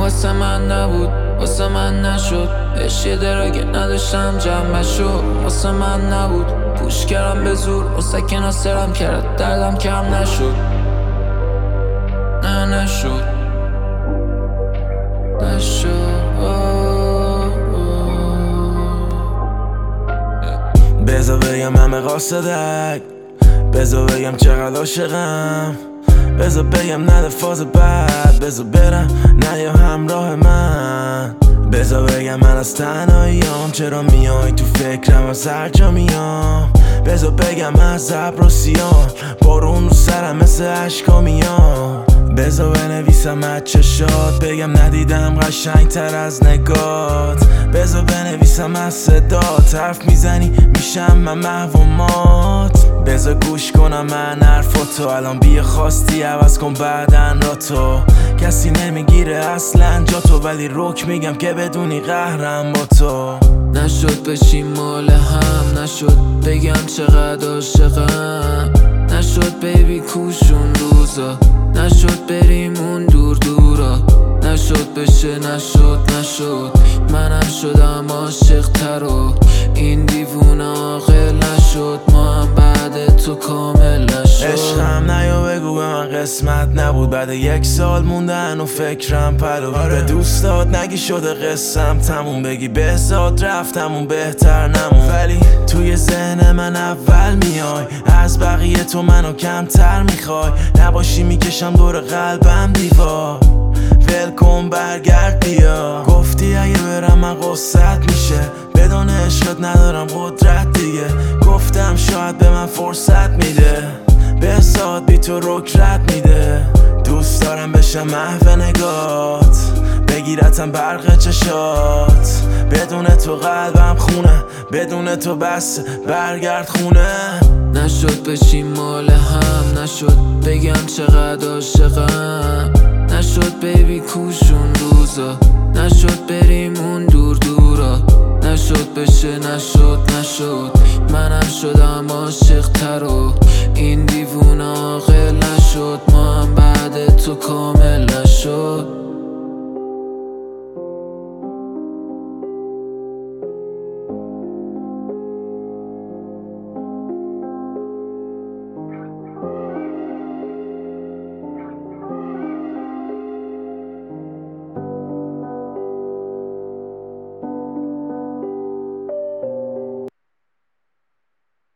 واسه من نبود، واسه من نشد. عشق درگه نداشتم جمع شد. واسه من نبود، پوش کردم به زور. واسه که ناصرم کرد دردم کم نشد. نه نشد بذار بگم همه قاصدک، بذار بگم چقدر عاشقم، بذار بگم نده فاز بد، بذار برم نیا همراه من، بذار بگم من از تنهاییام چرا میای تو فکرم از هر جا میام، بذار بگم از ابر و سیام بارون رو سرم مثل عشقا میام، بذار بنویسم از چشات بگم ندیدم قشنگ تر از نگات، بذار بنویسم از صدات حرف میزنی میشم من محو و مات، بذار گوش کنم من حرفاتو الان بیا خواستی عوض کن بعدن را تو، کسی نمیگیره اصلا جا تو ولی رک میگم که بدونی قهرم با تو. نشد بشیم مال هم، نشد بگم چقدر عاشقم، نشد بیبی کوشون روزا، نشد بریم اون دور دورا، نشد بشه نشد منم شدم عاشق تر و این دیوونه عاقل نشد، ما هم بعد تو کامل نشد. عشقم نیا بگو به من قسمت نبود بعد 1 سال موندن و فکرم پلو به دوستات نگی شده قسم تموم بگی بهزاد رفتمون بهتر نمون، ولی توی ذهن من اول میای از بقیه تو منو کمتر میخوای، نباشی میکشم دور قلبم دیوار ول کن برگرد بیا، گفتی اگه برم من قصت میشه بدون عشقت ندارم قدرت دیگه، گفتم شاید به من فرصت میده بهزاد بی تو رک میده، دوست دارم بشم محو نگات بگیرتم برق چشات، بدون تو قلبم خونه بدون تو بس برگرد خونه. نشد بشیم مال هم، نشد بگم چقدر عاشقم، نشد بیبی کوشون روزا، نشد بریم اون دور دورا، نشد بشه نشد منم شدم عاشق تر و این دیوونه عاقل نشد، ما هم بعد تو کامل نشد.